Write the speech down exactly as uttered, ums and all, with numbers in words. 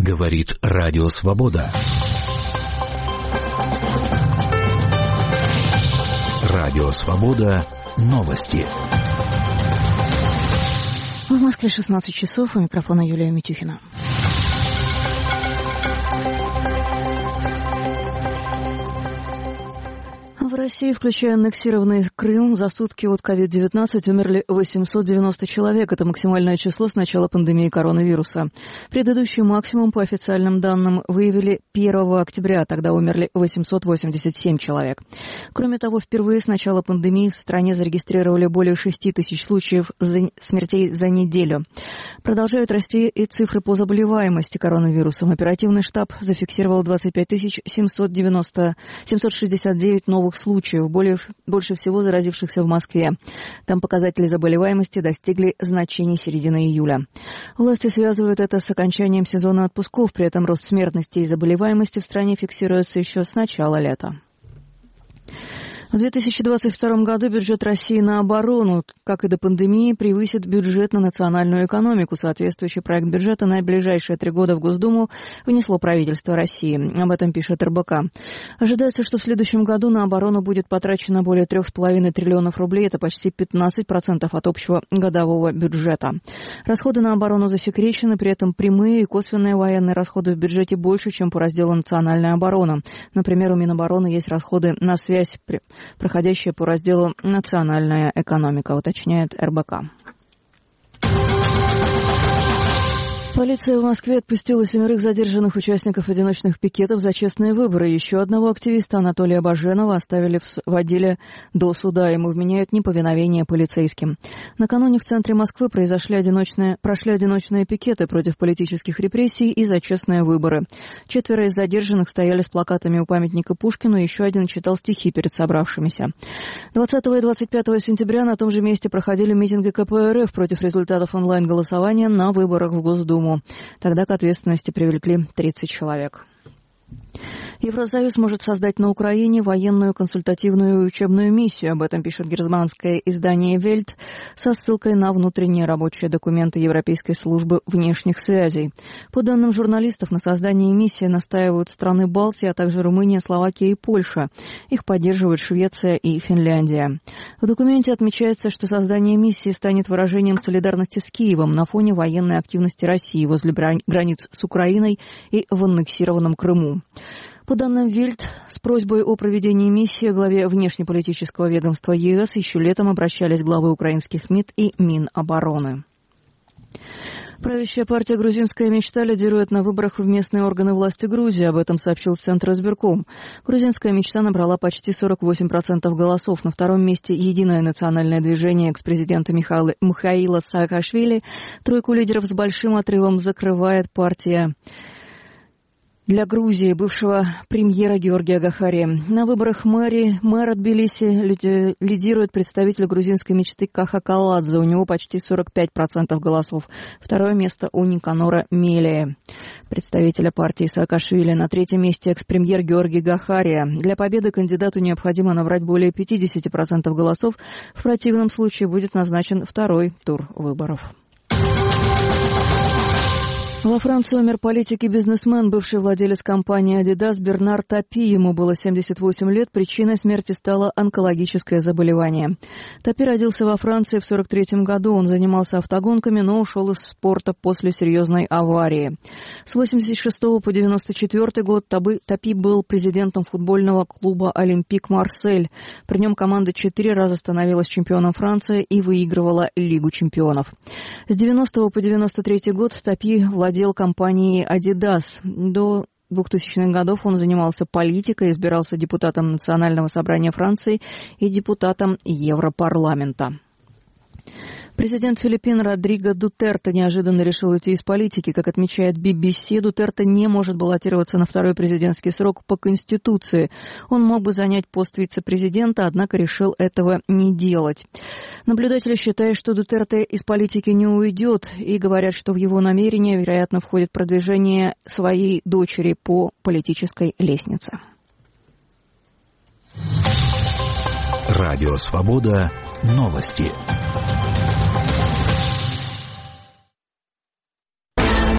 Говорит Радио Свобода. Радио Свобода. Новости. В Москве шестнадцать часов. У микрофона Юлия Митюхина. В России, включая аннексированный Крым, за сутки от ковид девятнадцать умерли восемьсот девяносто человек. Это максимальное число с начала пандемии коронавируса. Предыдущий максимум, по официальным данным, выявили первого октября. Тогда умерли восемьсот восемьдесят семь человек. Кроме того, впервые с начала пандемии в стране зарегистрировали более шести тысяч случаев смертей за неделю. Продолжают расти и цифры по заболеваемости коронавирусом. Оперативный штаб зафиксировал двадцать пять тысяч семьсот шестьдесят девять новых случаев. случаев, более, больше всего заразившихся в Москве. Там показатели заболеваемости достигли значений середины июля. Власти связывают это с окончанием сезона отпусков, при этом рост смертности и заболеваемости в стране фиксируется еще с начала лета. В две тысячи двадцать втором году бюджет России на оборону, как и до пандемии, превысит бюджет на национальную экономику. Соответствующий проект бюджета на ближайшие три года в Госдуму внесло правительство России. Об этом пишет эр бэ ка. Ожидается, что в следующем году на оборону будет потрачено более трех с половиной триллионов рублей. Это почти пятнадцать процентов от общего годового бюджета. Расходы на оборону засекречены, при этом прямые и косвенные военные расходы в бюджете больше, чем по разделу «Национальная оборона». Например, у Минобороны есть расходы на связь, проходящие по разделу «Национальная экономика», уточняет эр бэ ка. Полиция в Москве отпустила семерых задержанных участников одиночных пикетов за честные выборы. Еще одного активиста, Анатолия Баженова, оставили в, в отделе до суда. Ему вменяют неповиновение полицейским. Накануне в центре Москвы произошли одиночные, прошли одиночные пикеты против политических репрессий и за честные выборы. Четверо из задержанных стояли с плакатами у памятника Пушкину, еще один читал стихи перед собравшимися. двадцатого и двадцать пятого сентября на том же месте проходили митинги ка пэ эр эф против результатов онлайн-голосования на выборах в Госдуму. Тогда к ответственности привлекли тридцать человек. Евросоюз может создать на Украине военную, консультативную и учебную миссию. Об этом пишет германское издание «Вельт» со ссылкой на внутренние рабочие документы Европейской службы внешних связей. По данным журналистов, на создании миссии настаивают страны Балтии, а также Румыния, Словакия и Польша. Их поддерживают Швеция и Финляндия. В документе отмечается, что создание миссии станет выражением солидарности с Киевом на фоне военной активности России возле границ с Украиной и в аннексированном Крыму. По данным Вельт, с просьбой о проведении миссии главе внешнеполитического ведомства е эс еще летом обращались главы украинских МИД и Минобороны. Правящая партия «Грузинская мечта» лидирует на выборах в местные органы власти Грузии. Об этом сообщил Центр избирком. «Грузинская мечта» набрала почти сорок восемь процентов голосов. На втором месте «Единое национальное движение» экс-президента Михаила, Михаила Саакашвили. Тройку лидеров с большим отрывом закрывает партия для Грузии бывшего премьера Георгия Гахари. На выборах мэри, мэра Тбилиси лидирует представитель грузинской мечты Каха Каладзе. У него почти сорок пять процентов голосов. Второе место у Никанора Мелия, представителя партии Саакашвили. На третьем месте экс-премьер Георгий Гахари. Для победы кандидату необходимо набрать более пятьдесят процентов голосов. В противном случае будет назначен второй тур выборов. Во Франции умер политик и бизнесмен, бывший владелец компании Adidas Бернар Тапи. Ему было семьдесят восемь лет. Причиной смерти стало онкологическое заболевание. Тапи родился во Франции в сорок третьем году. Он занимался автогонками, но ушел из спорта после серьезной аварии. С восемьдесят шестого по девяносто четвёртый год Тапи был президентом футбольного клуба «Олимпик Марсель». При нем команда четыре раза становилась чемпионом Франции и выигрывала Лигу чемпионов. С девяностого по девяносто третий год Тапи владел компанией Adidas. До двухтысячных годов он занимался политикой, избирался депутатом Национального собрания Франции и депутатом Европарламента. Президент Филиппин Родриго Дутерте неожиданно решил уйти из политики. Как отмечает би би си, Дутерте не может баллотироваться на второй президентский срок по Конституции. Он мог бы занять пост вице-президента, однако решил этого не делать. Наблюдатели считают, что Дутерте из политики не уйдет, и говорят, что в его намерение, вероятно, входит продвижение своей дочери по политической лестнице. Радио «Свобода». Новости.